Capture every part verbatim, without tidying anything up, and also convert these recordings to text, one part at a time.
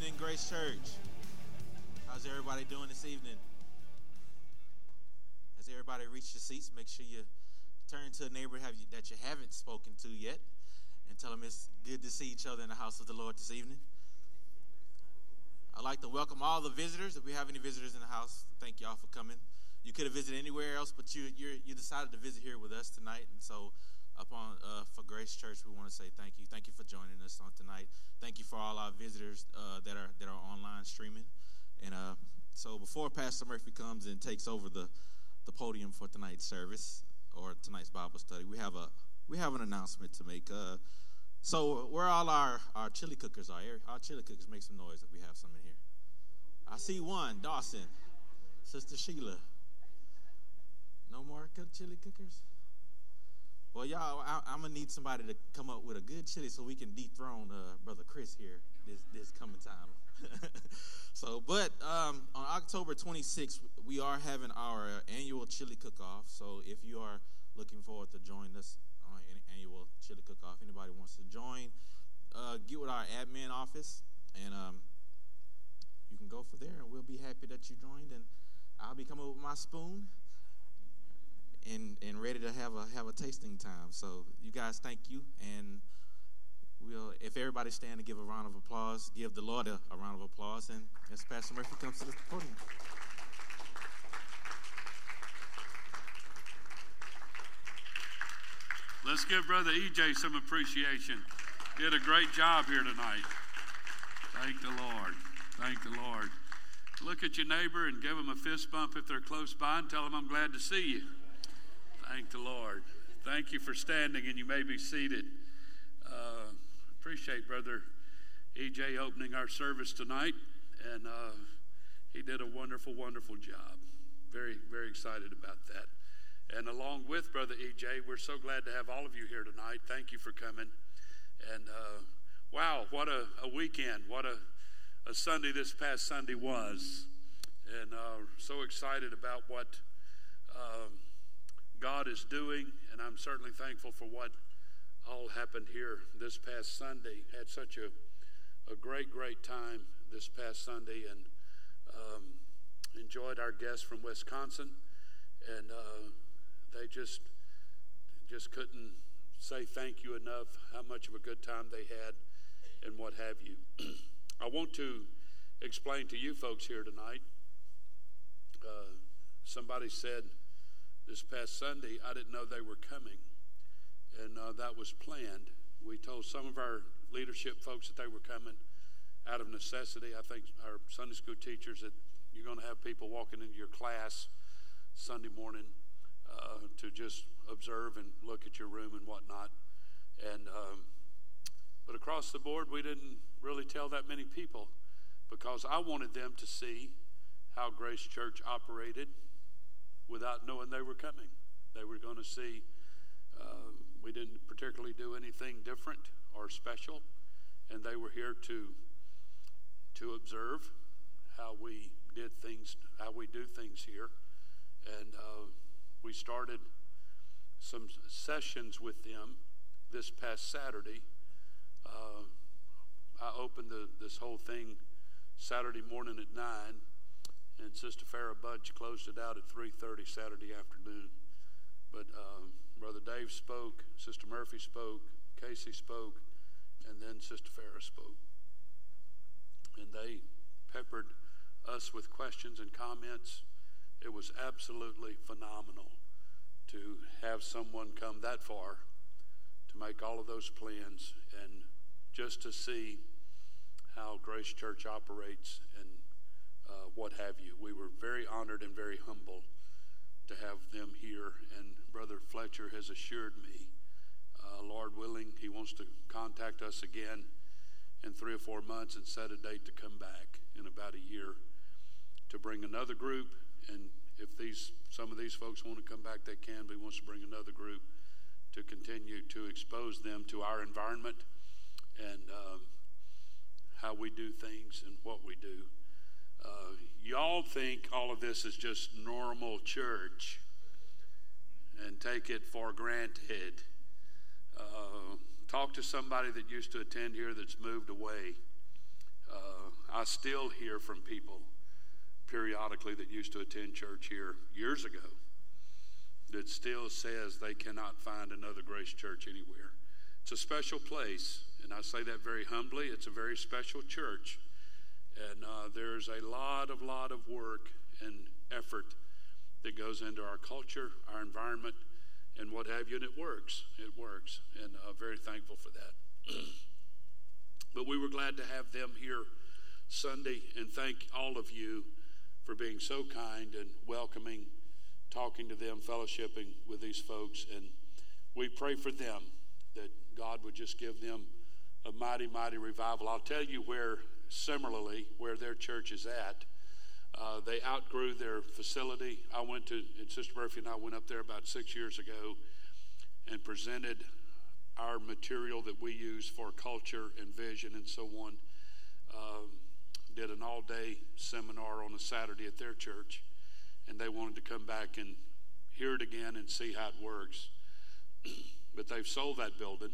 evening, Grace Church. How's everybody doing this evening? Has everybody reached your seats? Make sure you turn to a neighbor have you, that you haven't spoken to yet and tell them it's good to see each other in the house of the Lord this evening. I'd like to welcome all the visitors. If we have any visitors in the house, thank y'all for coming. You could have visited anywhere else, but you you're, you decided to visit here with us tonight, and so upon uh, for Grace Church, we want to say thank you. Thank you for joining us on tonight. Thank you for all our visitors uh, that are that are online streaming. And uh, so before Pastor Murphy comes and takes over the, the podium for tonight's service or tonight's Bible study, we have a we have an announcement to make. Uh, so where all our, our chili cookers are, our chili cookers, make some noise if we have some in here. I see one, Dawson, Sister Sheila. No more chili cookers? Well, y'all, I, I'm going to need somebody to come up with a good chili so we can dethrone uh, Brother Chris here this, this coming time. so, but um, on October twenty-sixth, we are having our annual chili cook-off. So if you are looking forward to join us on an annual chili cook-off, anybody wants to join, uh, get with our admin office, and um, you can go for there, and we'll be happy that you joined. And I'll be coming with my spoon. And, and ready to have a have a tasting time. So you guys, thank you, and we'll if everybody stand to give a round of applause, give the Lord a, a round of applause, and as Pastor Murphy comes to the podium. Let's give Brother E J some appreciation. Did a great job here tonight. Thank the Lord. Thank the Lord. Look at your neighbor and give them a fist bump if they're close by, and tell them I'm glad to see you. Thank the Lord. Thank you for standing, and you may be seated. Uh, appreciate Brother E J opening our service tonight, and uh, he did a wonderful, wonderful job. Very, very excited about that. And along with Brother E J, we're so glad to have all of you here tonight. Thank you for coming. And uh, wow, what a, a weekend. What a, a Sunday this past Sunday was. And uh, so excited about what Uh, God is doing, and I'm certainly thankful for what all happened here this past Sunday. Had such a, a great, great time this past Sunday, and um, enjoyed our guests from Wisconsin, and uh, they just just couldn't say thank you enough, how much of a good time they had, and what have you. I want to explain to you folks here tonight, uh, somebody said, this past Sunday, I didn't know they were coming, and uh, that was planned. We told some of our leadership folks that they were coming out of necessity. I think our Sunday school teachers that you're going to have people walking into your class Sunday morning uh, to just observe and look at your room and whatnot. And um, but across the board, we didn't really tell that many people because I wanted them to see how Grace Church operated without knowing they were coming. They were going to see uh, we didn't particularly do anything different or special, and they were here to to observe how we did things, how we do things here. And uh, we started some sessions with them this past Saturday. Uh, I opened the, this whole thing Saturday morning at nine. And Sister Farrah Budge closed it out at three thirty Saturday afternoon. But um, Brother Dave spoke, Sister Murphy spoke, Casey spoke, and then Sister Farrah spoke. And they peppered us with questions and comments. It was absolutely phenomenal to have someone come that far to make all of those plans and just to see how Grace Church operates and Uh, what have you. We were very honored and very humble to have them here, and Brother Fletcher has assured me, uh, Lord willing, he wants to contact us again in three or four months and set a date to come back in about a year to bring another group, and if these some of these folks want to come back, they can, but he wants to bring another group to continue to expose them to our environment and um, how we do things and what we do. Uh, y'all think all of this is just normal church and take it for granted. Uh, talk to somebody that used to attend here that's moved away. Uh, I still hear from people periodically that used to attend church here years ago that still says they cannot find another Grace Church anywhere. It's a special place, and I say that very humbly. It's a very special church, and uh, there's a lot of lot of work and effort that goes into our culture, our environment, and what have you, and it works. It works, and uh, very thankful for that. But we were glad to have them here Sunday, and thank all of you for being so kind and welcoming, talking to them, fellowshipping with these folks, and we pray for them that God would just give them a mighty, mighty revival. I'll tell you where, similarly, where their church is at. Uh, they outgrew their facility. I went to, and Sister Murphy and I went up there about six years ago and presented our material that we use for culture and vision and so on. Um, did an all-day seminar on a Saturday at their church, and they wanted to come back and hear it again and see how it works. But they've sold that building,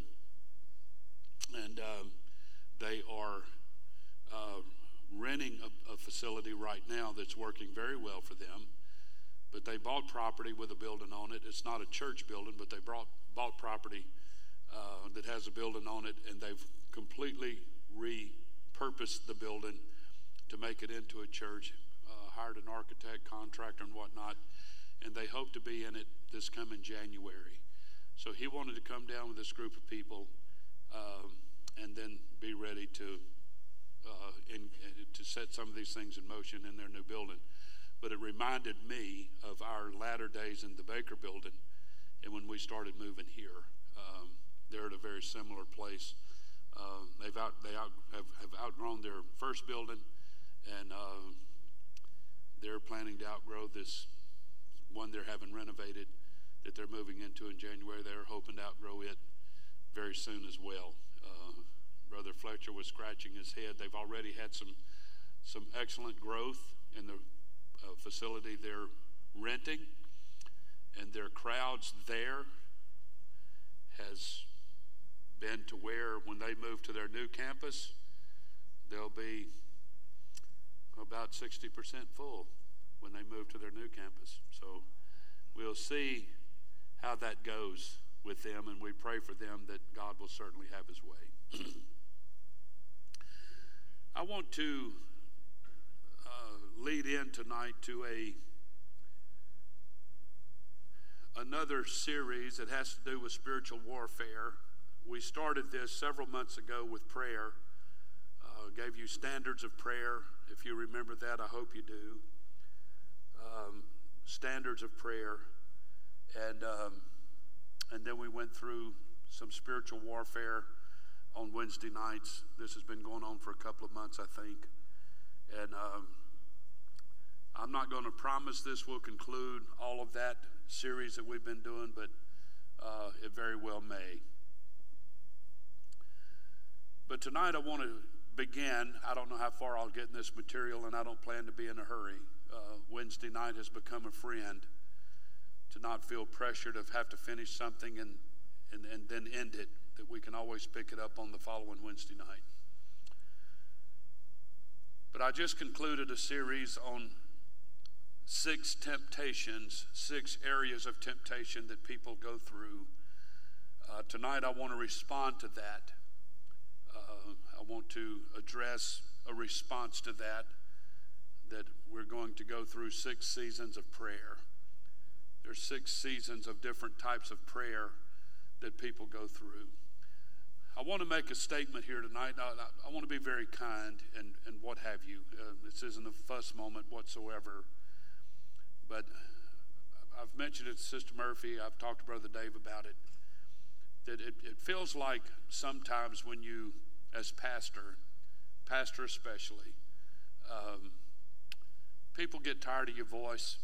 and um, they are uh, renting a, a facility right now that's working very well for them. But they bought property with a building on it. It's not a church building, but they bought, bought property uh, that has a building on it, and they've completely repurposed the building to make it into a church, uh, hired an architect, contractor, and whatnot, and they hope to be in it this coming January. So he wanted to come down with this group of people um, and then be ready to uh, in, to set some of these things in motion in their new building. But it reminded me of our latter days in the Baker building, and when we started moving here. Um, they're at a very similar place. Uh, they've out, they out, have, have outgrown their first building, and uh, they're planning to outgrow this one they're having renovated that they're moving into in January. They're hoping to outgrow it very soon as well. Uh, Brother Fletcher was scratching his head. They've already had some some excellent growth in the uh, facility they're renting, and their crowds there has been to where when they move to their new campus, they'll be about sixty percent full when they move to their new campus. So we'll see how that goes with them, and we pray for them that God will certainly have his way. I want to uh, lead in tonight to a another series that has to do with spiritual warfare. We started this several months ago with prayer. Uh, gave you standards of prayer. If you remember that, I hope you do. Um, standards of prayer. And um, and then we went through some spiritual warfare on Wednesday nights. This has been going on for a couple of months, I think. And um, I'm not going to promise this will conclude all of that series that we've been doing, but uh, it very well may. But tonight I want to begin. I don't know how far I'll get in this material, and I don't plan to be in a hurry. Uh, Wednesday night has become a friend, to not feel pressure to have to finish something and, and, and then end it, that we can always pick it up on the following Wednesday night. But I just concluded a series on six temptations, six areas of temptation that people go through. Uh, tonight I want to respond to that. Uh, I want to address a response to that, that we're going to go through six seasons of prayer. There's six seasons of different types of prayer that people go through. I want to make a statement here tonight. I, I, I want to be very kind and, and what have you. Uh, this isn't a fuss moment whatsoever. But I've mentioned it to Sister Murphy. I've talked to Brother Dave about it. That it, it feels like sometimes when you, as pastor, pastor especially, um, people get tired of your voice.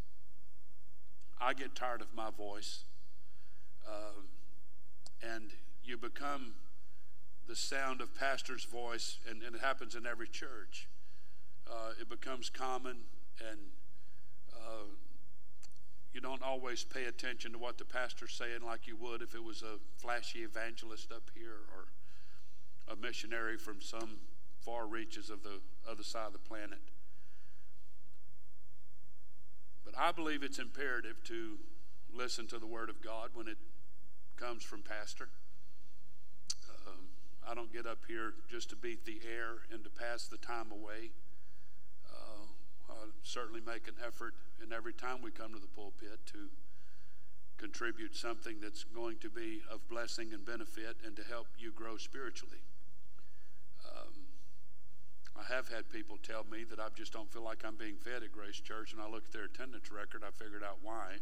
I get tired of my voice. Um, and you become the sound of pastor's voice, and, and it happens in every church. Uh, it becomes common, and uh, you don't always pay attention to what the pastor's saying like you would if it was a flashy evangelist up here or a missionary from some far reaches of the other side of the planet. But I believe it's imperative to listen to the Word of God when it comes from pastor. Um, I don't get up here just to beat the air and to pass the time away. Uh, I'll certainly make an effort, and every time we come to the pulpit, to contribute something that's going to be of blessing and benefit and to help you grow spiritually. Um, I have had people tell me that I just don't feel like I'm being fed at Grace Church, and I look at their attendance record, I figured out why.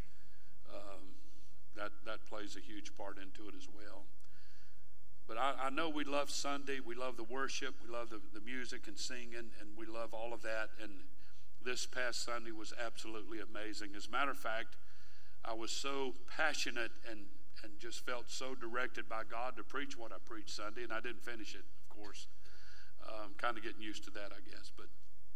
Um, that, that plays a huge part into it as well. But I, I know we love Sunday, we love the worship, we love the, the music and singing, and we love all of that, and this past Sunday was absolutely amazing. As a matter of fact, I was so passionate and, and just felt so directed by God to preach what I preached Sunday, and I didn't finish it, of course. I'm um, kind of getting used to that, I guess. But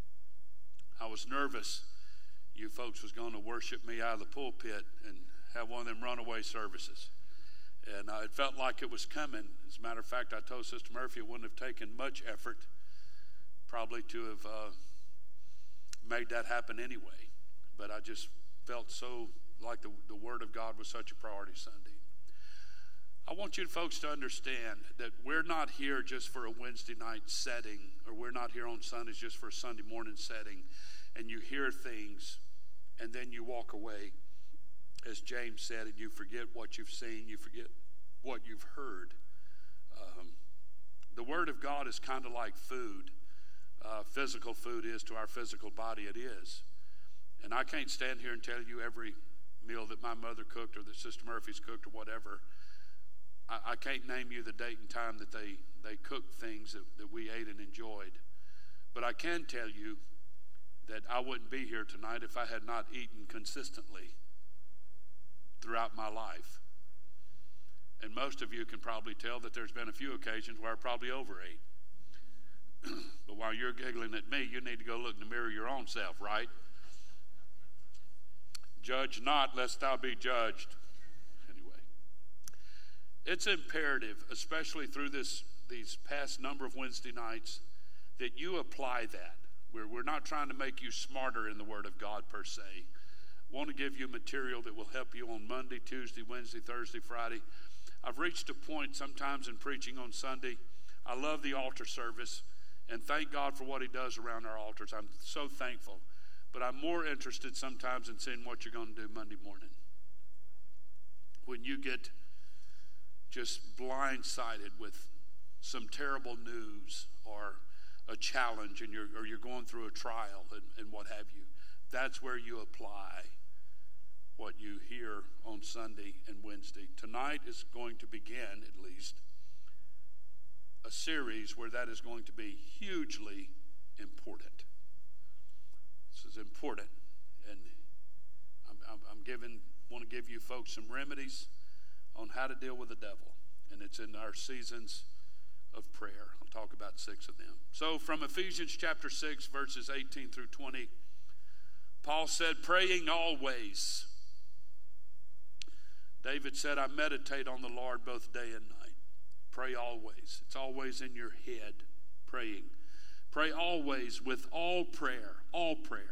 I was nervous you folks was going to worship me out of the pulpit and have one of them runaway services. And uh, it felt like it was coming. As a matter of fact, I told Sister Murphy it wouldn't have taken much effort probably to have uh, made that happen anyway. But I just felt so like the, the Word of God was such a priority Sunday. I want you folks to understand that we're not here just for a Wednesday night setting, or we're not here on Sundays just for a Sunday morning setting, and you hear things and then you walk away, as James said, and you forget what you've seen, you forget what you've heard. Um, the Word of God is kind of like food. Uh, physical food is to our physical body, it is. And I can't stand here and tell you every meal that my mother cooked or that Sister Murphy's cooked or whatever. I, I can't name you the date and time that they, they cooked things that, that we ate and enjoyed. But I can tell you that I wouldn't be here tonight if I had not eaten consistently throughout my life. And most of you can probably tell that there's been a few occasions where I probably overate. But while you're giggling at me, you need to go look in the mirror of your own self, right? Judge not, lest thou be judged. Anyway, it's imperative, especially through this these past number of Wednesday nights, that you apply that. We're, we're not trying to make you smarter in the Word of God per se. I want to give you material that will help you on Monday, Tuesday, Wednesday, Thursday, Friday. I've reached a point sometimes in preaching on Sunday. I love the altar service, and thank God for what He does around our altars. I'm so thankful. But I'm more interested sometimes in seeing what you're going to do Monday morning. When you get just blindsided with some terrible news or a challenge, and you're, or you're going through a trial and, and what have you, that's where you apply what you hear on Sunday and Wednesday. Tonight is going to begin, at least, a series where that is going to be hugely important. This is important, and I'm, I'm, I'm giving, want to give you folks some remedies on how to deal with the devil, and it's in our seasons of prayer. I'll talk about six of them. So from Ephesians chapter six, verses eighteen through twenty, Paul said, praying always. David said, I meditate on the Lord both day and night. Pray always. It's always in your head, praying. Pray always with all prayer, all prayer.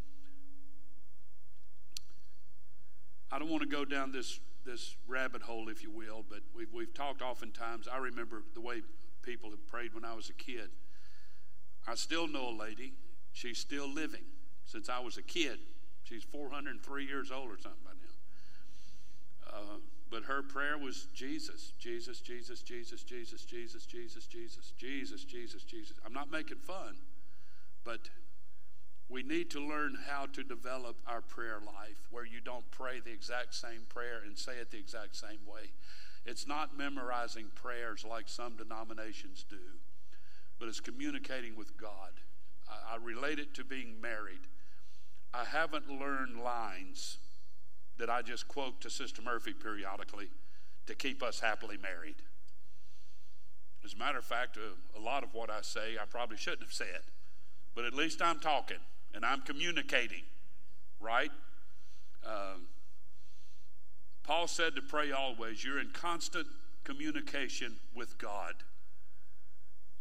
I don't want to go down this, this rabbit hole, if you will, but we've, we've talked oftentimes. I remember the way people have prayed when I was a kid. I still know a lady. She's still living since I was a kid. She's four hundred three years old or something by now. Uh, but her prayer was Jesus, Jesus, Jesus, Jesus, Jesus, Jesus, Jesus, Jesus, Jesus, Jesus, Jesus. I'm not making fun, but we need to learn how to develop our prayer life where you don't pray the exact same prayer and say it the exact same way. It's not memorizing prayers like some denominations do, but it's communicating with God. I, I relate it to being married. I haven't learned lines that I just quote to Sister Murphy periodically to keep us happily married. As a matter of fact, a, a lot of what I say I probably shouldn't have said, but at least I'm talking and I'm communicating, right? Um, Paul said to pray always. You're in constant communication with God.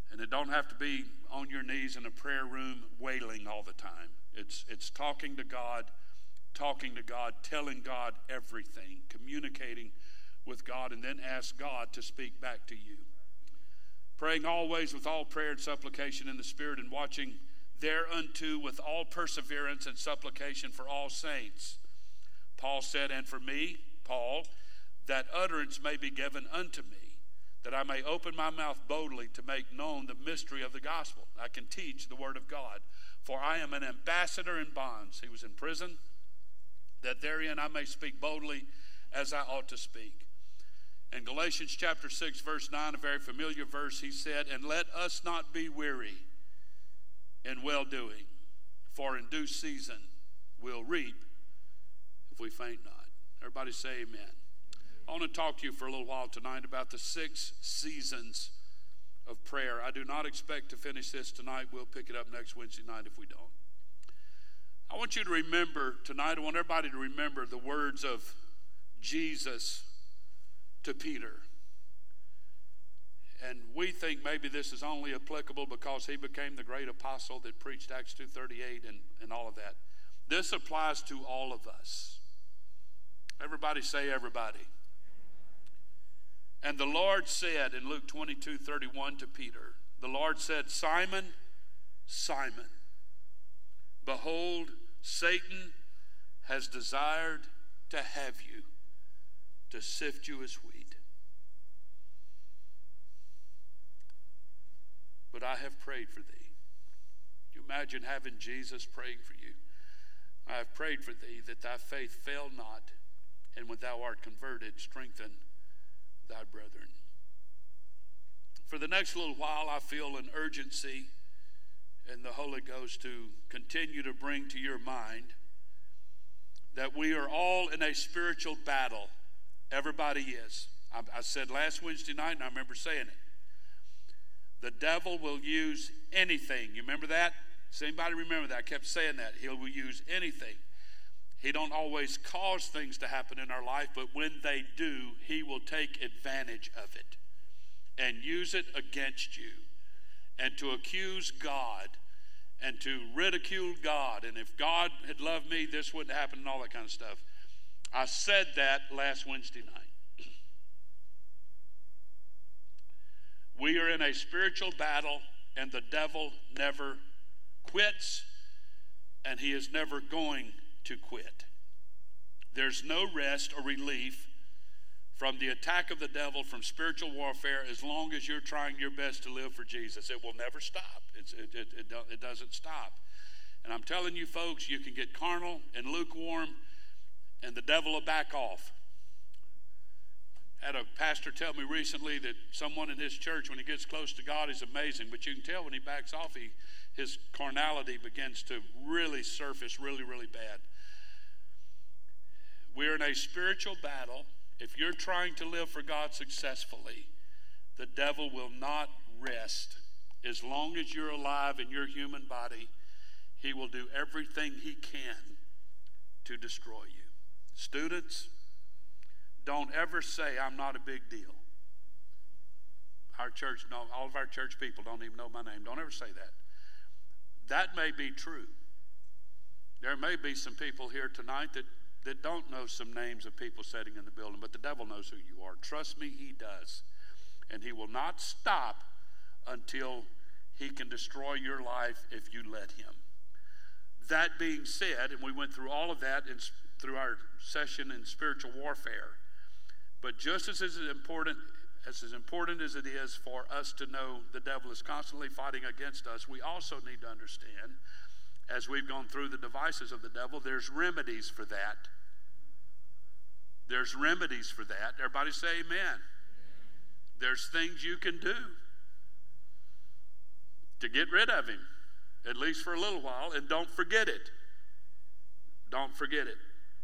And it don't have to be on your knees in a prayer room wailing all the time. It's, it's talking to God, talking to God, telling God everything, communicating with God, and then ask God to speak back to you. Praying always with all prayer and supplication in the Spirit, and watching thereunto with all perseverance and supplication for all saints. Paul said, and for me, Paul, that utterance may be given unto me, that I may open my mouth boldly to make known the mystery of the gospel. I can teach the word of God, for I am an ambassador in bonds. He was in prison, that therein I may speak boldly as I ought to speak. In Galatians chapter six, verse nine, a very familiar verse, he said, and let us not be weary in well-doing, for in due season we'll reap if we faint not. Everybody say amen. I want to talk to you for a little while tonight about the six seasons of prayer. I do not expect to finish this tonight. We'll pick it up next Wednesday night if we don't. I want you to remember tonight, I want everybody to remember the words of Jesus to Peter. And we think maybe this is only applicable because he became the great apostle that preached Acts two thirty-eight and, and all of that. This applies to all of us. Everybody say everybody. And the Lord said in Luke twenty-two thirty-one to Peter, the Lord said, Simon, Simon, behold, Satan has desired to have you, to sift you as wheat. But I have prayed for thee. You imagine having Jesus praying for you. I have prayed for thee that thy faith fail not, and when thou art converted, strengthen thy brethren. For the next little while, I feel an urgency in the Holy Ghost to continue to bring to your mind that we are all in a spiritual battle. Everybody is. I, I said last Wednesday night, and I remember saying it. The devil will use anything. You remember that? Does anybody remember that? I kept saying that. He will use anything. He don't always cause things to happen in our life, but when they do, he will take advantage of it and use it against you, and to accuse God and to ridicule God. And if God had loved me, this wouldn't happen, and all that kind of stuff. I said that last Wednesday night. We are in a spiritual battle, and the devil never quits, and he is never going to quit. There's no rest or relief from the attack of the devil, from spiritual warfare, as long as you're trying your best to live for Jesus. It will never stop. It's, it, it, it, it doesn't stop. And I'm telling you folks, you can get carnal and lukewarm, and the devil will back off. Had a pastor tell me recently that someone in his church, when he gets close to God, is amazing. But you can tell when he backs off, he, his carnality begins to really surface really, really bad. We're in a spiritual battle. If you're trying to live for God successfully, the devil will not rest. As long as you're alive in your human body, he will do everything he can to destroy you. Students, don't ever say, I'm not a big deal. Our church, no, all of our church people don't even know my name. Don't ever say that. That may be true. There may be some people here tonight that, that don't know some names of people sitting in the building, but the devil knows who you are. Trust me, he does. And he will not stop until he can destroy your life if you let him. That being said, and we went through all of that in, through our session in spiritual warfare, but just as is important, as as important as it is for us to know the devil is constantly fighting against us, we also need to understand, as we've gone through the devices of the devil, there's remedies for that. There's remedies for that. Everybody say amen. There's things you can do to get rid of him, at least for a little while, and don't forget it. Don't forget it.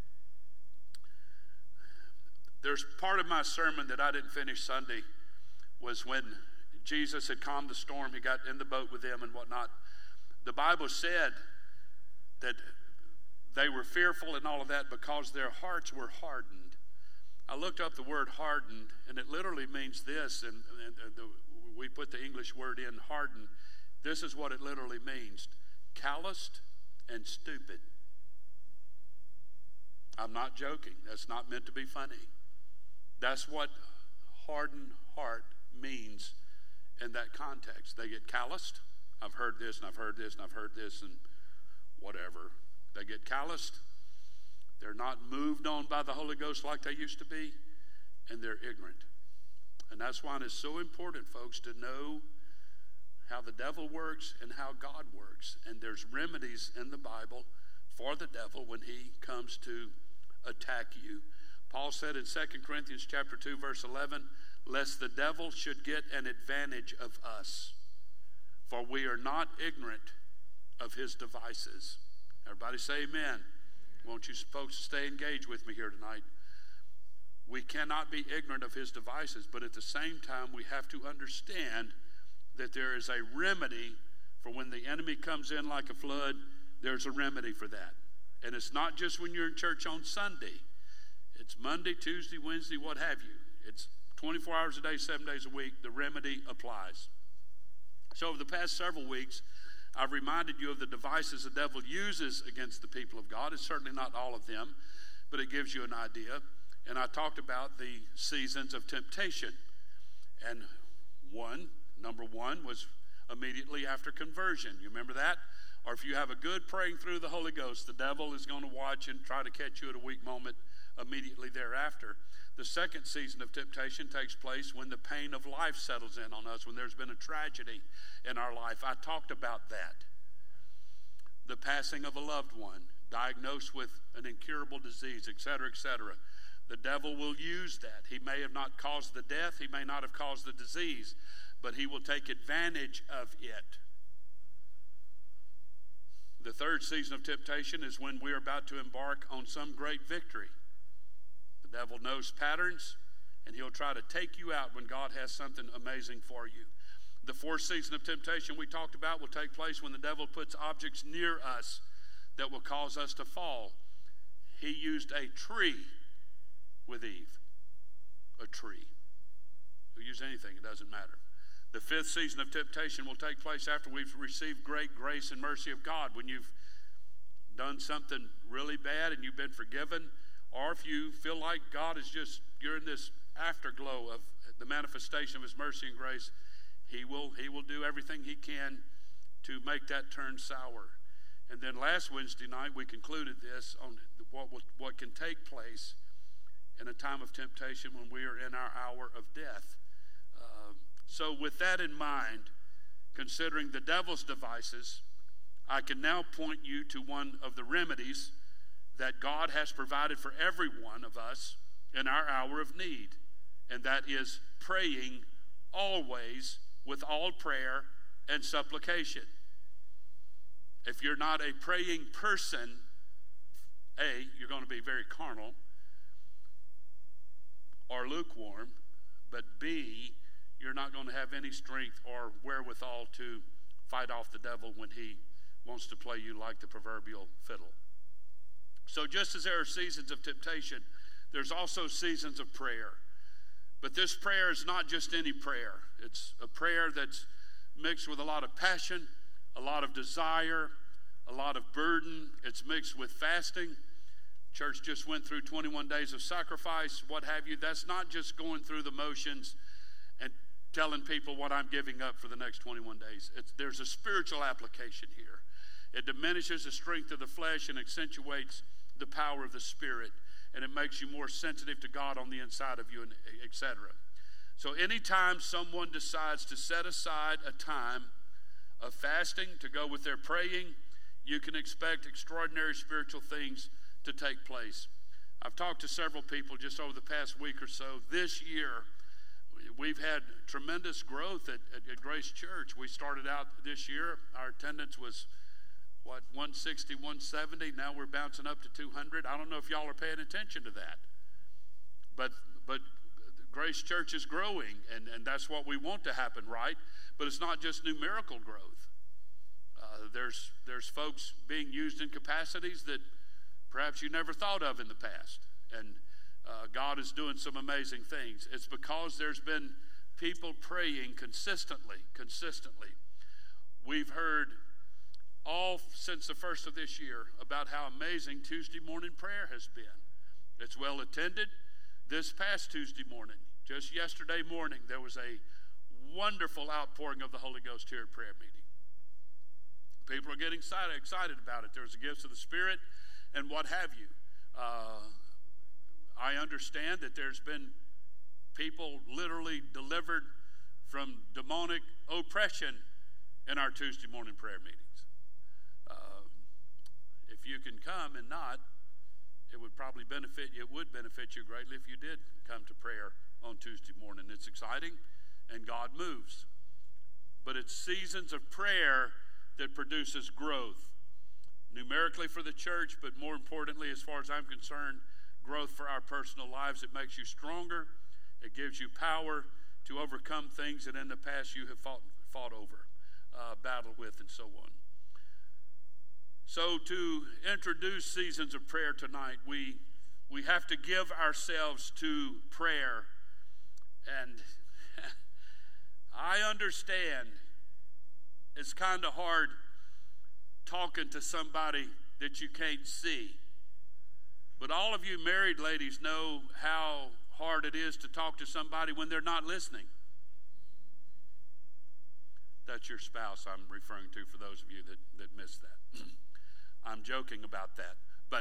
There's part of my sermon that I didn't finish Sunday was when Jesus had calmed the storm. He got in the boat with them and whatnot. The Bible said that they were fearful and all of that because their hearts were hardened. I looked up the word hardened, and it literally means this, and, and the we put the English word in, hardened. This is what it literally means: calloused and stupid. I'm not joking. That's not meant to be funny. That's what hardened heart means in that context. They get calloused. I've heard this and I've heard this and I've heard this and whatever. They get calloused. They're not moved on by the Holy Ghost like they used to be, and they're ignorant. And that's why it's so important, folks, to know how the devil works and how God works. And there's remedies in the Bible for the devil when he comes to attack you. Paul said in Second Corinthians chapter two, verse eleven, lest the devil should get an advantage of us, for we are not ignorant of his devices. Everybody say amen. Won't you folks stay engaged with me here tonight? We cannot be ignorant of his devices, but at the same time, we have to understand that there is a remedy for when the enemy comes in like a flood. There's a remedy for that. And it's not just when you're in church on Sunday. It's Monday, Tuesday, Wednesday, what have you. It's twenty-four hours a day, seven days a week. The remedy applies. So over the past several weeks, I've reminded you of the devices the devil uses against the people of God. It's certainly not all of them, but it gives you an idea. And I talked about the seasons of temptation. And one, number one, was immediately after conversion. You remember that? Or if you have a good praying through the Holy Ghost, the devil is going to watch and try to catch you at a weak moment immediately thereafter. The second season of temptation takes place when the pain of life settles in on us, when there's been a tragedy in our life. I talked about that. The passing of a loved one, diagnosed with an incurable disease, et cetera, et cetera. The devil will use that. He may have not caused the death. He may not have caused the disease, but he will take advantage of it. The third season of temptation is when we're about to embark on some great victory. The devil knows patterns, and he'll try to take you out when God has something amazing for you. The fourth season of temptation we talked about will take place when the devil puts objects near us that will cause us to fall. He used a tree with Eve. A tree. He'll use anything, it doesn't matter. The fifth season of temptation will take place after we've received great grace and mercy of God. When you've done something really bad and you've been forgiven, or if you feel like God is just, you're in this afterglow of the manifestation of his mercy and grace, he will, he will do everything he can to make that turn sour. And then last Wednesday night, we concluded this on what, what can take place in a time of temptation when we are in our hour of death. Uh, so with that in mind, considering the devil's devices, I can now point you to one of the remedies that God has provided for every one of us in our hour of need, and that is praying always with all prayer and supplication. If you're not a praying person, A, you're going to be very carnal or lukewarm, but B, you're not going to have any strength or wherewithal to fight off the devil when he wants to play you like the proverbial fiddle. So just as there are seasons of temptation, there's also seasons of prayer. But this prayer is not just any prayer. It's a prayer that's mixed with a lot of passion, a lot of desire, a lot of burden. It's mixed with fasting. Church just went through twenty-one days of sacrifice, what have you. That's not just going through the motions and telling people what I'm giving up for the next twenty-one days. It's, there's a spiritual application here. It diminishes the strength of the flesh and accentuates the power of the Spirit, and it makes you more sensitive to God on the inside of you, and et cetera. So anytime someone decides to set aside a time of fasting to go with their praying, you can expect extraordinary spiritual things to take place. I've talked to several people just over the past week or so. This year, we've had tremendous growth at, at, at Grace Church. We started out this year, our attendance was what, one sixty, one seventy. Now we're bouncing up to two hundred. I don't know if y'all are paying attention to that. But but Grace Church is growing, and, and that's what we want to happen, right? But it's not just numerical growth. Uh, there's there's folks being used in capacities that perhaps you never thought of in the past. And uh, God is doing some amazing things. It's because there's been people praying consistently, consistently. We've heard all since the first of this year about how amazing Tuesday morning prayer has been. It's well attended. This past Tuesday morning, just yesterday morning, there was a wonderful outpouring of the Holy Ghost here at prayer meeting. People are getting excited, excited about it. There's the gifts of the Spirit and what have you. Uh, I understand that there's been people literally delivered from demonic oppression in our Tuesday morning prayer meetings. Uh, if you can come and not, it would probably benefit you. It would benefit you greatly if you did come to prayer on Tuesday morning. It's exciting, and God moves. But it's seasons of prayer that produces growth, numerically for the church, but more importantly, as far as I'm concerned, growth for our personal lives. It makes you stronger. It gives you power to overcome things that in the past you have fought, fought over, uh, battled with, and so on. So to introduce seasons of prayer tonight, we we have to give ourselves to prayer. And I understand it's kind of hard talking to somebody that you can't see. But all of you married ladies know how hard it is to talk to somebody when they're not listening. That's your spouse I'm referring to for those of you that, that missed that. I'm joking about that. But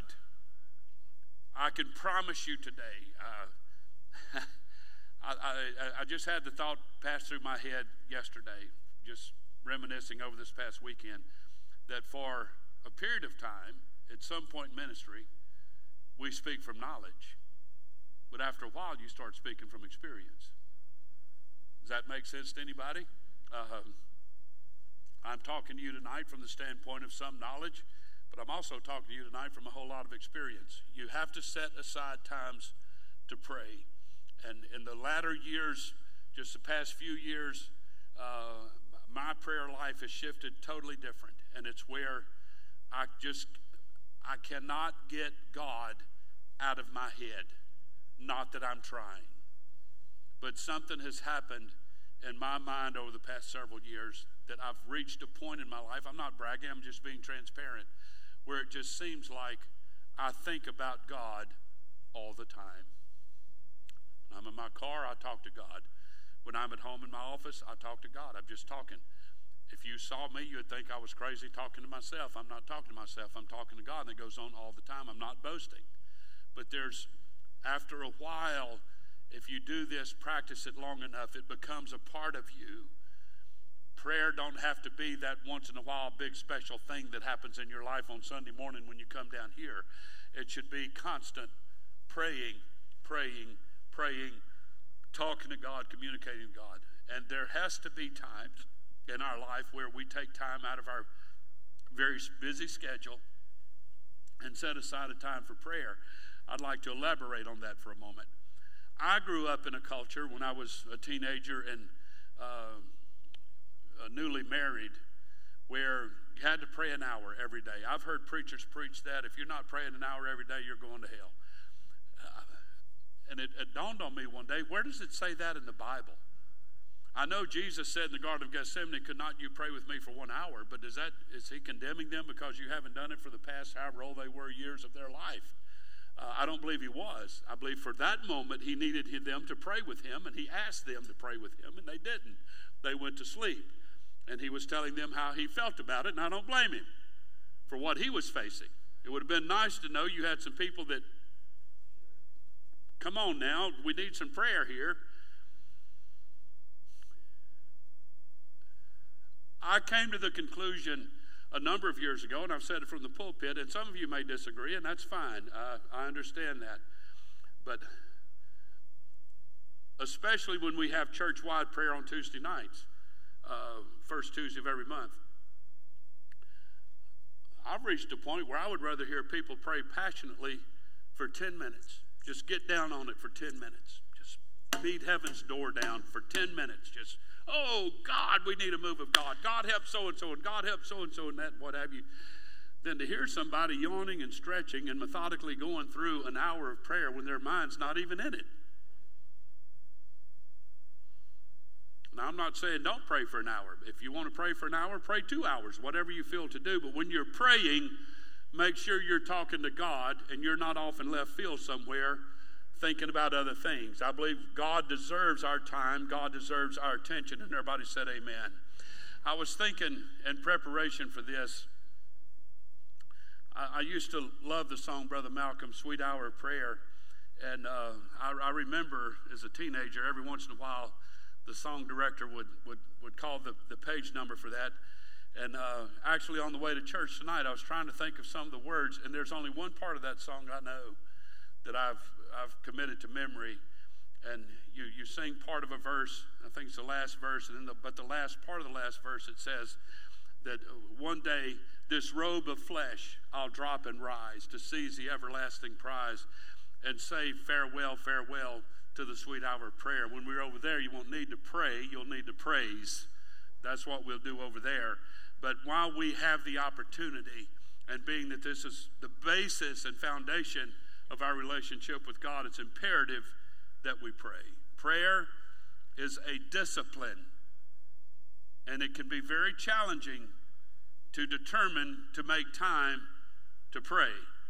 I can promise you today, uh, I, I, I just had the thought pass through my head yesterday, just reminiscing over this past weekend, that for a period of time, at some point in ministry, we speak from knowledge. But after a while, you start speaking from experience. Does that make sense to anybody? Uh, I'm talking to you tonight from the standpoint of some knowledge, but I'm also talking to you tonight from a whole lot of experience. You have to set aside times to pray. And in the latter years, just the past few years, uh, my prayer life has shifted totally different. And it's where I just, I cannot get God out of my head. Not that I'm trying. But something has happened in my mind over the past several years that I've reached a point in my life, I'm not bragging, I'm just being transparent, where it just seems like I think about God all the time. When I'm in my car, I talk to God. When I'm at home in my office, I talk to God. I'm just talking. If you saw me, you would think I was crazy talking to myself. I'm not talking to myself. I'm talking to God, and it goes on all the time. I'm not boasting. But there's, after a while, if you do this, practice it long enough, it becomes a part of you. Prayer don't have to be that once in a while big special thing that happens in your life on Sunday morning when you come down here. It should be constant praying, praying, praying, talking to God, communicating with God. And there has to be times in our life where we take time out of our very busy schedule and set aside a time for prayer. I'd like to elaborate on that for a moment. I grew up in a culture when I was a teenager and uh, uh, newly married where you had to pray an hour every day. I've heard preachers preach that if you're not praying an hour every day, you're going to hell. Uh, and it, it dawned on me one day, where does it say that in the Bible? I know Jesus said in the Garden of Gethsemane, could not you pray with me for one hour? But is that is he condemning them because you haven't done it for the past however old they were years of their life? Uh, I don't believe he was. I believe for that moment he needed them to pray with him, and he asked them to pray with him, and they didn't. They went to sleep. And he was telling them how he felt about it, and I don't blame him for what he was facing. It would have been nice to know you had some people that, come on now, we need some prayer here. I came to the conclusion a number of years ago, and I've said it from the pulpit, and some of you may disagree, and that's fine. Uh, I understand that. But especially when we have church-wide prayer on Tuesday nights, uh, first Tuesday of every month, I've reached a point where I would rather hear people pray passionately for ten minutes. Just get down on it for ten minutes. Just beat heaven's door down for ten minutes. Just, oh, God, we need a move of God. God help so-and-so, and God help so-and-so, and that, what have you. Then to hear somebody yawning and stretching and methodically going through an hour of prayer when their mind's not even in it. Now, I'm not saying don't pray for an hour. If you want to pray for an hour, pray two hours, whatever you feel to do. But when you're praying, make sure you're talking to God and you're not off in left field somewhere thinking about other things. I believe God deserves our time. God deserves our attention. And everybody said amen. I was thinking in preparation for this, I, I used to love the song Brother Malcolm, Sweet Hour of Prayer. And uh, I, I remember as a teenager, every once in a while, the song director would, would, would call the, the page number for that. And uh, actually on the way to church tonight, I was trying to think of some of the words, and there's only one part of that song I know that I've I've committed to memory. And you, you sing part of a verse, I think it's the last verse, and then the, but the last part of the last verse, it says that one day this robe of flesh I'll drop and rise to seize the everlasting prize and say farewell, farewell to the sweet hour of prayer. When we're over there, you won't need to pray, you'll need to praise. That's what we'll do over there. But while we have the opportunity, and being that this is the basis and foundation of our relationship with God, it's imperative that we pray. Prayer is a discipline, and it can be very challenging to determine to make time to pray.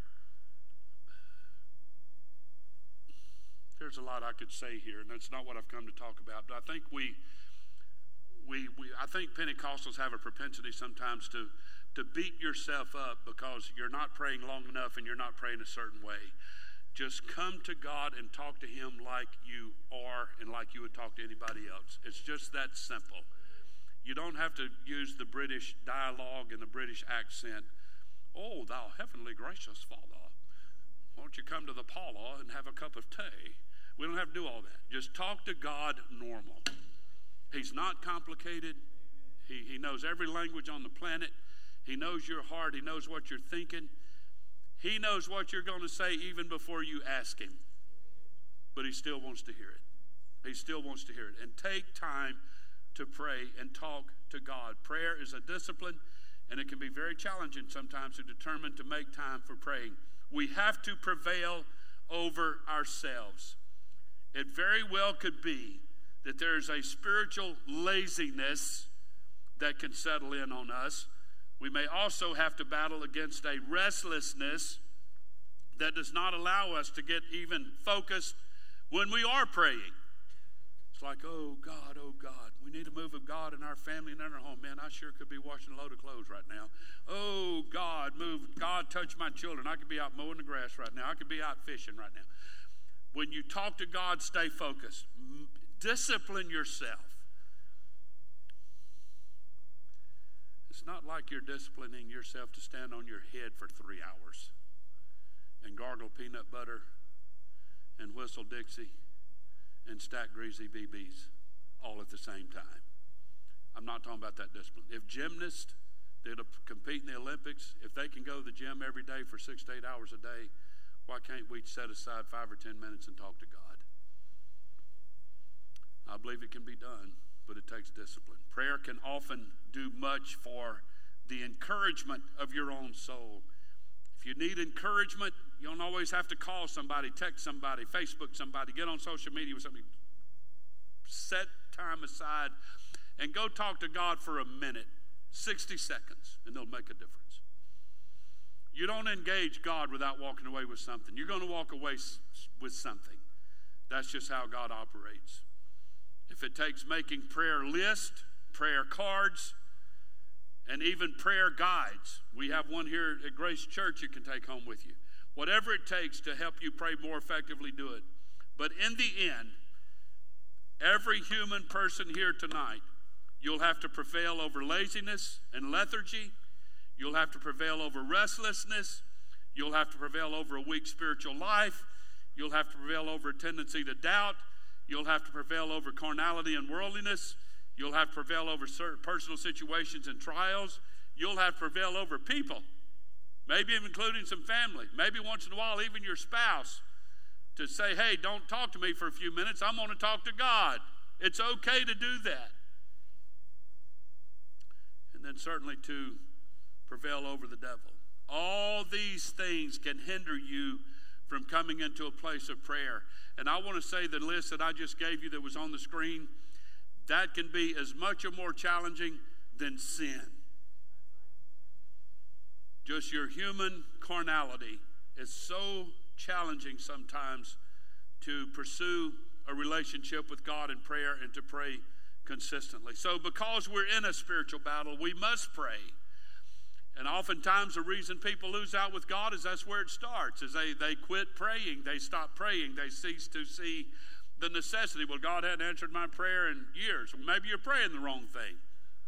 There's a lot I could say here, and that's not what I've come to talk about. But I think we, we, we I think Pentecostals have a propensity sometimes to, to beat yourself up because you're not praying long enough and you're not praying a certain way. Just come to God and talk to Him like you are and like you would talk to anybody else. It's just that simple. You don't have to use the British dialogue and the British accent. Oh, thou heavenly gracious Father, won't you come to the parlor and have a cup of tea? We don't have to do all that. Just talk to God normal. He's not complicated. He, he knows every language on the planet. He knows your heart. He knows what you're thinking. He knows what you're going to say even before you ask Him. But He still wants to hear it. He still wants to hear it. And take time to pray and talk to God. Prayer is a discipline, and it can be very challenging sometimes to determine to make time for praying. We have to prevail over ourselves. It very well could be that there's a spiritual laziness that can settle in on us. We may also have to battle against a restlessness that does not allow us to get even focused when we are praying. It's like, oh God, oh God, we need a move of God in our family and in our home. Man, I sure could be washing a load of clothes right now. Oh God, move. God, touch my children. I could be out mowing the grass right now. I could be out fishing right now. When you talk to God, stay focused. Discipline yourself. It's not like you're disciplining yourself to stand on your head for three hours and gargle peanut butter and whistle Dixie and stack greasy B Bs all at the same time. I'm not talking about that discipline. If gymnasts that compete in the Olympics, if they can go to the gym every day for six to eight hours a day, why can't we set aside five or ten minutes and talk to God? I believe it can be done, but it takes discipline. Prayer can often do much for the encouragement of your own soul. If you need encouragement, you don't always have to call somebody, text somebody, Facebook somebody, get on social media with somebody. Set time aside and go talk to God for a minute, sixty seconds, and it'll make a difference. You don't engage God without walking away with something. You're going to walk away with something. That's just how God operates. If it takes making prayer lists, prayer cards, and even prayer guides. We have one here at Grace Church you can take home with you. Whatever it takes to help you pray more effectively, do it. But in the end, every human person here tonight, you'll have to prevail over laziness and lethargy. You'll have to prevail over restlessness. You'll have to prevail over a weak spiritual life. You'll have to prevail over a tendency to doubt. You'll have to prevail over carnality and worldliness. You'll have to prevail over certain personal situations and trials. You'll have to prevail over people, maybe even including some family. Maybe once in a while even your spouse, to say, hey, don't talk to me for a few minutes. I'm going to talk to God. It's okay to do that. And then certainly to prevail over the devil. All these things can hinder you from coming into a place of prayer. And I want to say the list that I just gave you that was on the screen, that can be as much or more challenging than sin. Just your human carnality is so challenging sometimes to pursue a relationship with God in prayer and to pray consistently. So because we're in a spiritual battle, we must pray. And oftentimes the reason people lose out with God is that's where it starts, is they, they quit praying, they stop praying, they cease to see the necessity. Well, God hadn't answered my prayer in years. Well, maybe you're praying the wrong thing.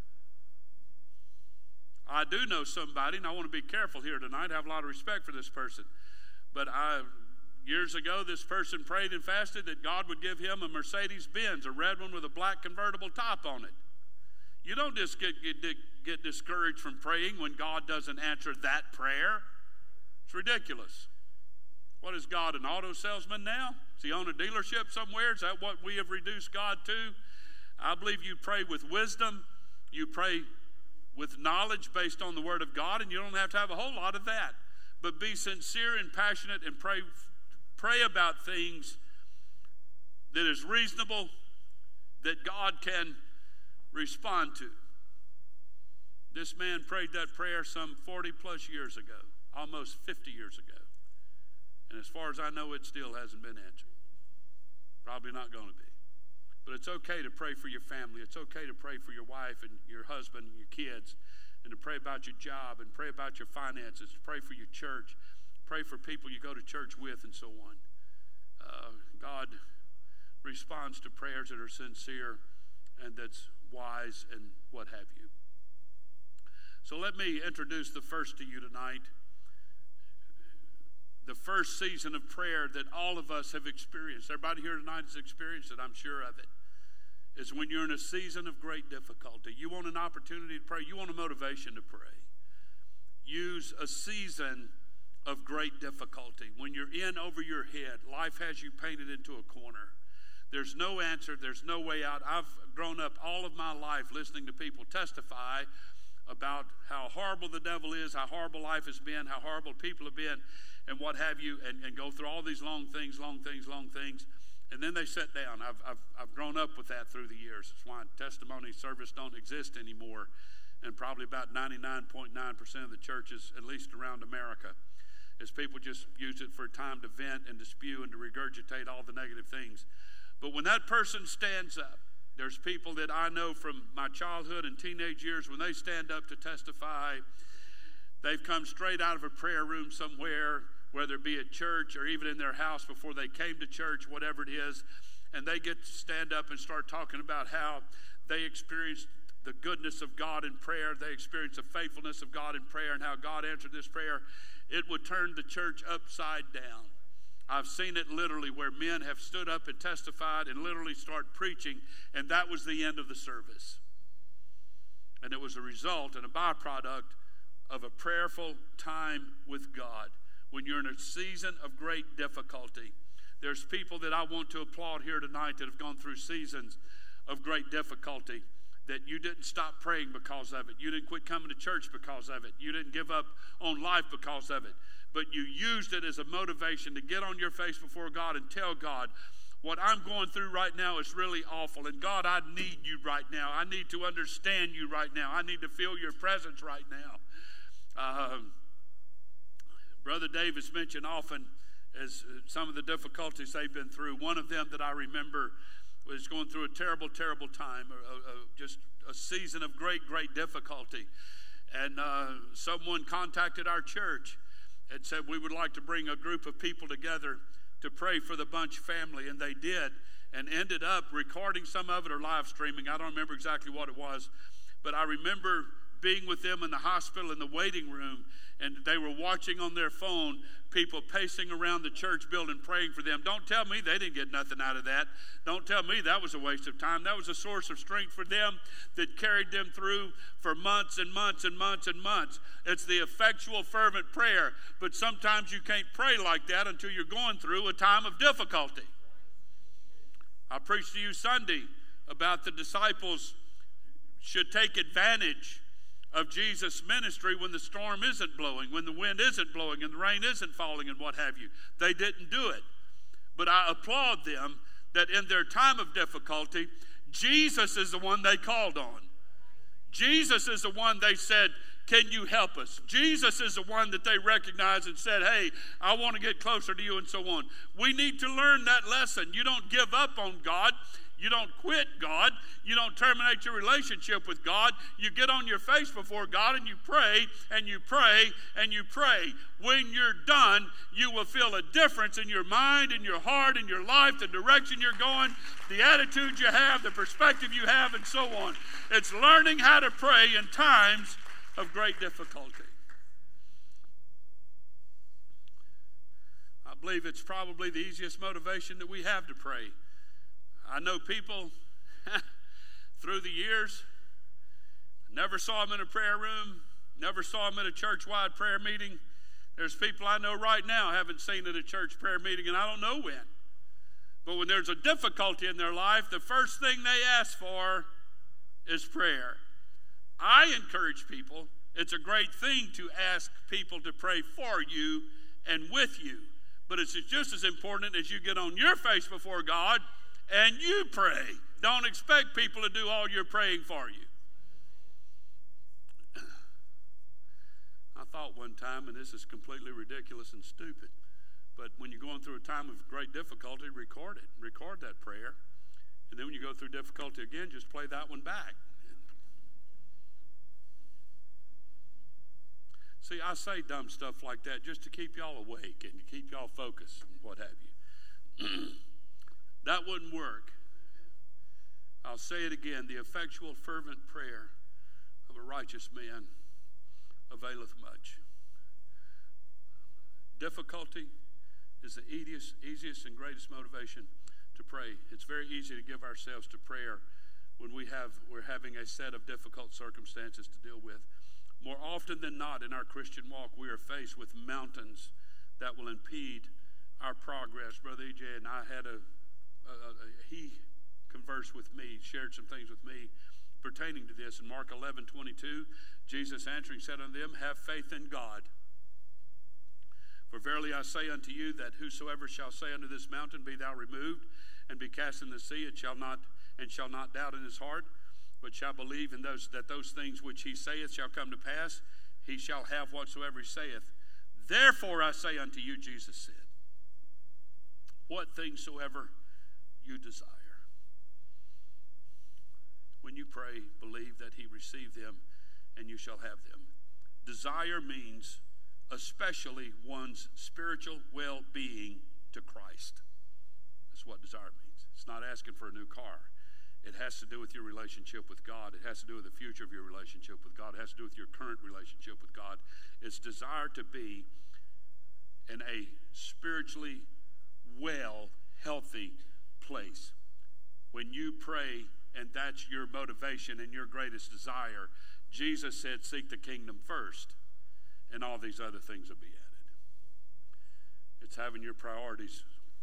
I do know somebody, and I want to be careful here tonight. I have a lot of respect for this person. But I, years ago, this person prayed and fasted that God would give him a Mercedes-Benz, a red one with a black convertible top on it. You don't just get, get, get discouraged from praying when God doesn't answer that prayer. It's ridiculous. What is God, an auto salesman now? Does he own a dealership somewhere? Is that what we have reduced God to? I believe you pray with wisdom. You pray with knowledge based on the Word of God, and you don't have to have a whole lot of that. But be sincere and passionate and pray, pray about things that is reasonable, that God can respond to. This man prayed that prayer some forty plus years ago, almost fifty years ago. And as far as I know, it still hasn't been answered. Probably not going to be. But it's okay to pray for your family. It's okay to pray for your wife and your husband and your kids, and to pray about your job and pray about your finances, to pray for your church, pray for people you go to church with, and so on. Uh, God responds to prayers that are sincere and that's wise and what have you. So let me introduce the first to you tonight. The first season of prayer that all of us have experienced. Everybody here tonight has experienced it, I'm sure of it. Is when you're in a season of great difficulty. You want an opportunity to pray. You want a motivation to pray. Use a season of great difficulty. When you're in over your head, life has you painted into a corner. There's no answer. There's no way out. I've grown up all of my life listening to people testify about how horrible the devil is, how horrible life has been, how horrible people have been, and what have you, and, and go through all these long things, long things, long things. And then they sit down. I've, I've, I've grown up with that through the years. That's why testimony service don't exist anymore. And probably about ninety-nine point nine percent of the churches, at least around America, is people just use it for a time to vent and to spew and to regurgitate all the negative things. But when that person stands up, there's people that I know from my childhood and teenage years, when they stand up to testify, they've come straight out of a prayer room somewhere, whether it be at church or even in their house before they came to church, whatever it is, and they get to stand up and start talking about how they experienced the goodness of God in prayer, they experienced the faithfulness of God in prayer, and how God answered this prayer. It would turn the church upside down. I've seen it literally where men have stood up and testified and literally start preaching, and that was the end of the service. And it was a result and a byproduct of a prayerful time with God. When you're in a season of great difficulty, there's people that I want to applaud here tonight that have gone through seasons of great difficulty, that you didn't stop praying because of it. You didn't quit coming to church because of it. You didn't give up on life because of it. But you used it as a motivation to get on your face before God and tell God, what I'm going through right now is really awful. And God, I need you right now. I need to understand you right now. I need to feel your presence right now. Uh, Brother Davis mentioned often as some of the difficulties they've been through. One of them that I remember was going through a terrible, terrible time, a, a, just a season of great, great difficulty. And uh, someone contacted our church and said we would like to bring a group of people together to pray for the Bunch family. And they did, and ended up recording some of it or live streaming. I don't remember exactly what it was, but I remember being with them in the hospital in the waiting room, and they were watching on their phone people pacing around the church building praying for them. Don't tell me they didn't get nothing out of that. Don't tell me that was a waste of time. That was a source of strength for them that carried them through for months and months and months and months. It's the effectual, fervent prayer. But sometimes you can't pray like that until you're going through a time of difficulty. I preached to you Sunday about the disciples should take advantage of Jesus' ministry when the storm isn't blowing, when the wind isn't blowing and the rain isn't falling and what have you. They didn't do it. But I applaud them that in their time of difficulty, Jesus is the one they called on. Jesus is the one they said, can you help us? Jesus is the one that they recognized and said, hey, I want to get closer to you, and so on. We need to learn that lesson. You don't give up on God. You don't quit God. You don't terminate your relationship with God. You get on your face before God and you pray and you pray and you pray. When you're done, you will feel a difference in your mind, in your heart, in your life, the direction you're going, the attitude you have, the perspective you have, and so on. It's learning how to pray in times of great difficulty. I believe it's probably the easiest motivation that we have to pray. I know people through the years, never saw them in a prayer room, never saw them at a church-wide prayer meeting. There's people I know right now I haven't seen at a church prayer meeting, and I don't know when. But when there's a difficulty in their life, the first thing they ask for is prayer. I encourage people, it's a great thing to ask people to pray for you and with you. But it's just as important as you get on your face before God and you pray. Don't expect people to do all your praying for you. I thought one time, and this is completely ridiculous and stupid, but when you're going through a time of great difficulty, record it. Record that prayer. And then when you go through difficulty again, just play that one back. See, I say dumb stuff like that just to keep y'all awake and to keep y'all focused and what have you. That wouldn't work. I'll say it again. The effectual, fervent prayer of a righteous man availeth much. Difficulty is the easiest, easiest and greatest motivation to pray. It's very easy to give ourselves to prayer when we have, we're having a set of difficult circumstances to deal with. More often than not in our Christian walk, we are faced with mountains that will impede our progress. Brother E J and I had a Uh, he conversed with me, shared some things with me pertaining to this. In Mark eleven twenty-two, Jesus answering said unto them, have faith in God. For verily I say unto you that whosoever shall say unto this mountain, be thou removed, and be cast in the sea, it shall not, and shall not doubt in his heart, but shall believe in those that those things which he saith shall come to pass, he shall have whatsoever he saith. Therefore I say unto you, Jesus said, what things soever you desire. When you pray, believe that he received them, and you shall have them. Desire means especially one's spiritual well-being to Christ. That's what desire means. It's not asking for a new car. It has to do with your relationship with God. It has to do with the future of your relationship with God. It has to do with your current relationship with God. It's desire to be in a spiritually well, healthy place. When you pray and that's your motivation and your greatest desire, Jesus said, seek the kingdom first, and all these other things will be added. It's having your priorities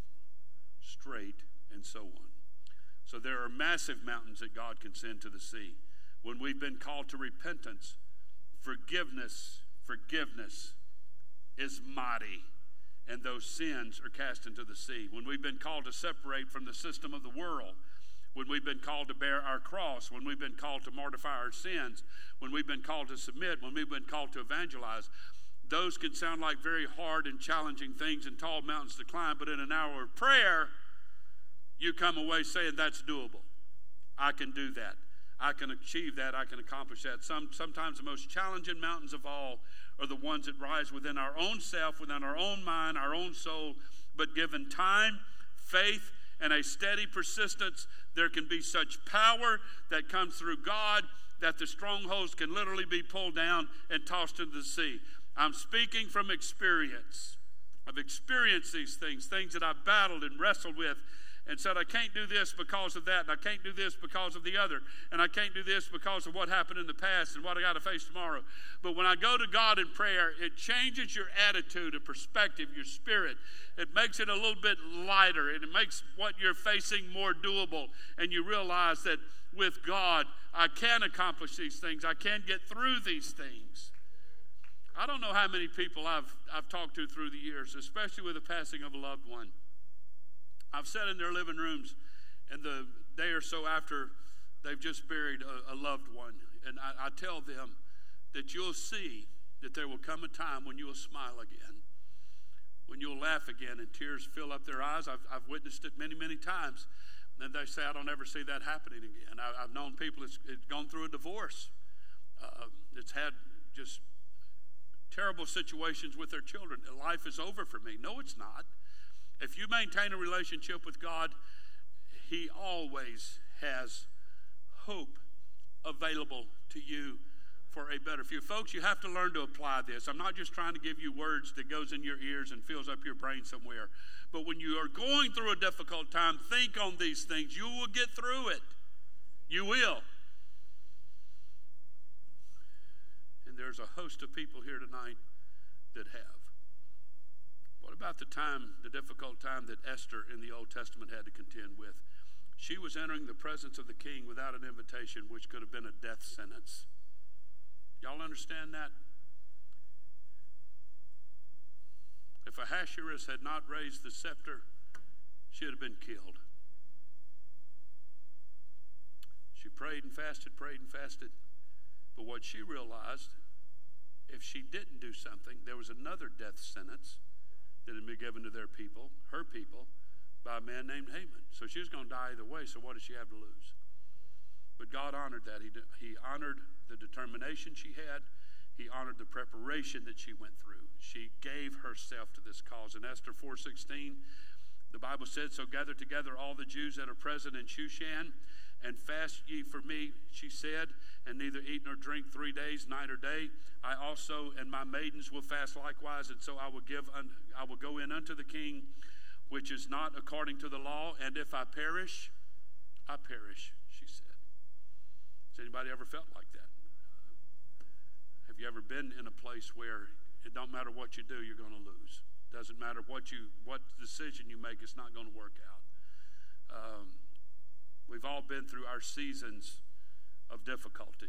straight and so on. So there are massive mountains that God can send to the sea. When we've been called to repentance, forgiveness, forgiveness is mighty, and those sins are cast into the sea. When we've been called to separate from the system of the world, when we've been called to bear our cross, when we've been called to mortify our sins, when we've been called to submit, when we've been called to evangelize, those can sound like very hard and challenging things and tall mountains to climb, but in an hour of prayer, you come away saying that's doable. I can do that. I can achieve that. I can accomplish that. Some, sometimes the most challenging mountains of all are the ones that rise within our own self, within our own mind, our own soul. But given time, faith, and a steady persistence, there can be such power that comes through God that the strongholds can literally be pulled down and tossed into the sea. I'm speaking from experience. I've experienced these things, things that I've battled and wrestled with, and said, I can't do this because of that, and I can't do this because of the other, and I can't do this because of what happened in the past and what I got to face tomorrow. But when I go to God in prayer, it changes your attitude and perspective, your spirit. It makes it a little bit lighter, and it makes what you're facing more doable, and you realize that with God, I can accomplish these things. I can get through these things. I don't know how many people I've, I've talked to through the years, especially with the passing of a loved one. I've sat in their living rooms, and the, day or so after they've just buried a, a loved one. And I, I tell them that you'll see that there will come a time when you will smile again, when you'll laugh again and tears fill up their eyes. I've, I've witnessed it many, many times. And they say, I don't ever see that happening again. I, I've known people that's it's gone through a divorce. Uh, it's had just terrible situations with their children. Life is over for me. No, it's not. If you maintain a relationship with God, he always has hope available to you for a better future. Folks, you have to learn to apply this. I'm not just trying to give you words that goes in your ears and fills up your brain somewhere. But when you are going through a difficult time, think on these things. You will get through it. You will. And there's a host of people here tonight that have. What about the time, the difficult time that Esther in the Old Testament had to contend with? She was entering the presence of the king without an invitation, which could have been a death sentence. Y'all understand that? If Ahasuerus had not raised the scepter, she would have been killed. She prayed and fasted, prayed and fasted. But what she realized, if she didn't do something, there was another death sentence that had been given to their people, her people, by a man named Haman. So she was going to die either way, so what did she have to lose? But God honored that. He, he honored the determination she had. He honored the preparation that she went through. She gave herself to this cause. In Esther four sixteen, the Bible said, so gather together all the Jews that are present in Shushan, and fast ye for me, she said, and neither eat nor drink three days, night or day. I also and my maidens will fast likewise, and so I will give. Un, I will go in unto the king, which is not according to the law, and if I perish, I perish, she said. Has anybody ever felt like that? Have you ever been in a place where it don't matter what you do, you're going to lose? Doesn't matter what you what decision you make, it's not going to work out. Um, we've all been through our seasons of difficulty.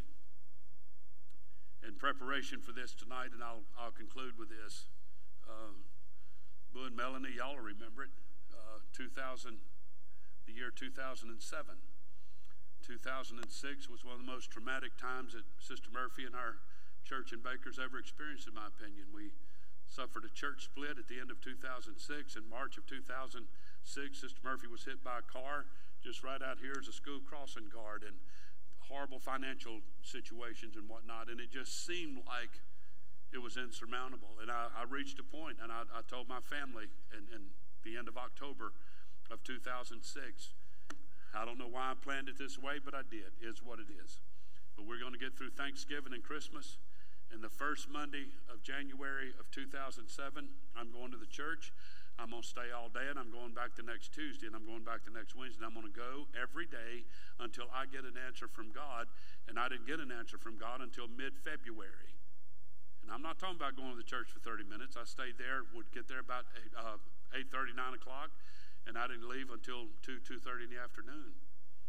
In preparation for this tonight, and I'll I'll conclude with this. Um, Boo and Melanie, y'all will remember it. Uh, two thousand, the year two thousand seven. two thousand six was one of the most traumatic times that Sister Murphy and our church in Baker's ever experienced, in my opinion. We suffered a church split at the end of two thousand six. In March of two thousand six, Sister Murphy was hit by a car just right out here as a school crossing guard, and horrible financial situations and whatnot, and it just seemed like it was insurmountable. And I, I reached a point, and I, I told my family in, in the end of October of two thousand six, I don't know why I planned it this way, but I did. It's what it is. But we're going to get through Thanksgiving and Christmas. And the first Monday of January of two thousand seven, I'm going to the church. I'm going to stay all day, and I'm going back the next Tuesday, and I'm going back the next Wednesday. And I'm going to go every day until I get an answer from God. And I didn't get an answer from God until mid-February. And I'm not talking about going to the church for thirty minutes. I stayed there, would get there about eight thirty, nine o'clock, and I didn't leave until two, two thirty in the afternoon.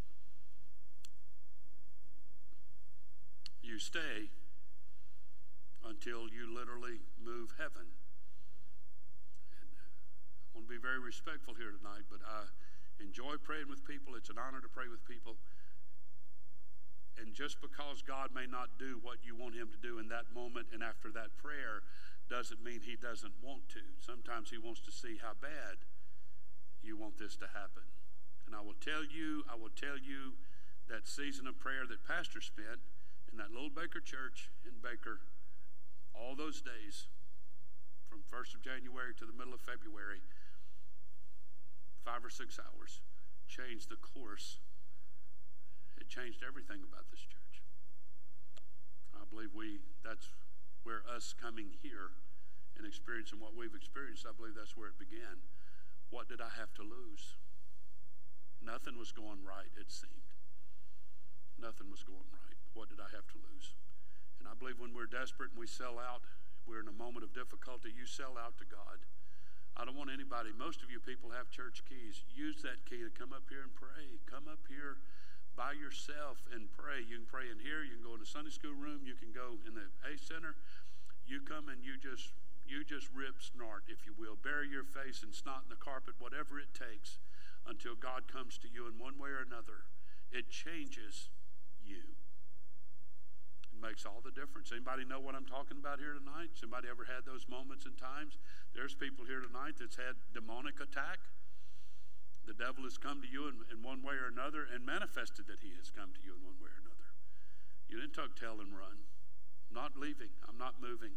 You stay until you literally move heaven. And I want to be very respectful here tonight, but I enjoy praying with people. It's an honor to pray with people. And just because God may not do what you want him to do in that moment and after that prayer doesn't mean he doesn't want to. Sometimes he wants to see how bad you want this to happen. And I will tell you, I will tell you that season of prayer that Pastor spent in that little Baker church in Baker, all those days, from first of January to the middle of February, five or six hours, changed the course. It changed everything about this church. I believe we, that's where us coming here and experiencing what we've experienced, I believe that's where it began. What did I have to lose? Nothing was going right, it seemed. Nothing was going right. What did I have to lose? And I believe when we're desperate and we sell out, we're in a moment of difficulty, you sell out to God. I don't want anybody, most of you people have church keys. Use that key to come up here and pray. Come up here by yourself and pray. You can pray in here. You can go in the Sunday school room. You can go in the A Center. You come and you just you just rip snort, if you will. Bury your face and snot in the carpet, whatever it takes, until God comes to you in one way or another. It changes you. It makes all the difference. Anybody know what I'm talking about here tonight? Somebody ever had those moments and times? There's people here tonight that's had demonic attack. The devil has come to you in, in one way or another and manifested that he has come to you in one way or another. You didn't tuck tail and run. I'm not leaving. I'm not moving.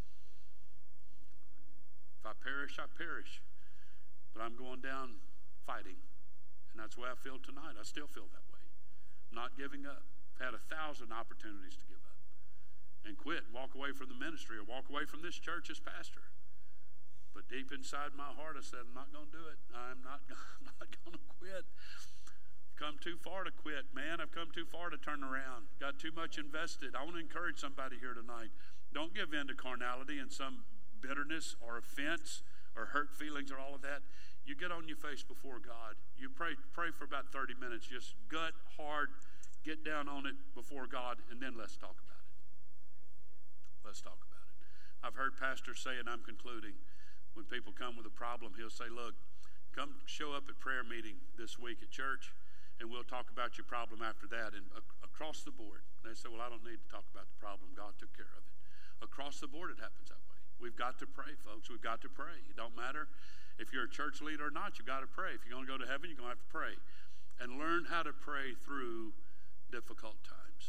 If I perish, I perish. But I'm going down fighting. And that's the way I feel tonight. I still feel that way. I'm not giving up. I've had a thousand opportunities to give up and quit and walk away from the ministry or walk away from this church as pastor. But deep inside my heart, I said, I'm not going to do it. I'm not, I'm not going to quit. I've come too far to quit, man. I've come too far to turn around. Got too much invested. I want to encourage somebody here tonight. Don't give in to carnality and some bitterness or offense or hurt feelings or all of that. You get on your face before God. You pray, pray for about thirty minutes. Just gut hard, get down on it before God, and then let's talk about it. Let's talk about it. I've heard pastors say, and I'm concluding, when people come with a problem, he'll say, look, come show up at prayer meeting this week at church, and we'll talk about your problem after that. And ac- across the board, they say, well, I don't need to talk about the problem. God took care of it. Across the board, it happens that way. We've got to pray, folks. We've got to pray. It don't matter if you're a church leader or not. You've got to pray. If you're going to go to heaven, you're going to have to pray. And learn how to pray through difficult times.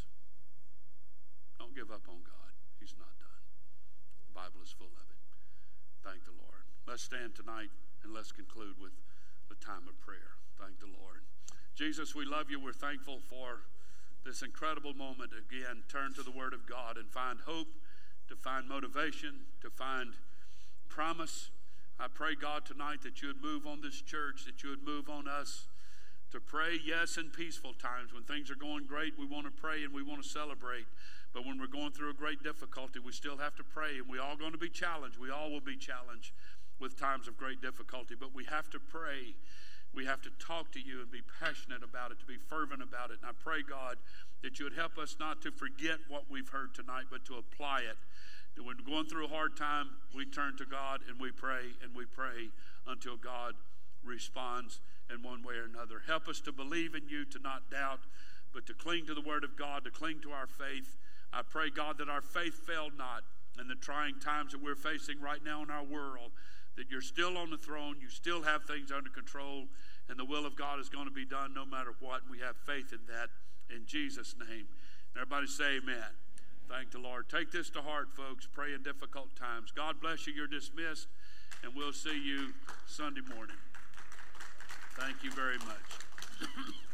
Don't give up on God. He's not done. The Bible is full of it. Thank the Lord. Let's stand tonight and let's conclude with the time of prayer. Thank the Lord. Jesus, we love you. We're thankful for this incredible moment. Again, turn to the Word of God and find hope, to find motivation, to find promise. I pray, God, tonight that you would move on this church, that you would move on us to pray, yes, in peaceful times. When things are going great, we want to pray and we want to celebrate. But when we're going through a great difficulty, we still have to pray, and we're all going to be challenged. We all will be challenged with times of great difficulty. But we have to pray. We have to talk to you and be passionate about it, to be fervent about it. And I pray, God, that you would help us not to forget what we've heard tonight, but to apply it. That when we're going through a hard time, we turn to God and we pray and we pray until God responds in one way or another. Help us to believe in you, to not doubt, but to cling to the Word of God, to cling to our faith. I pray, God, that our faith failed not in the trying times that we're facing right now in our world, that you're still on the throne, you still have things under control, and the will of God is going to be done no matter what. And we have faith in that in Jesus' name. Everybody say amen. Thank the Lord. Take this to heart, folks. Pray in difficult times. God bless you. You're dismissed, and we'll see you Sunday morning. Thank you very much.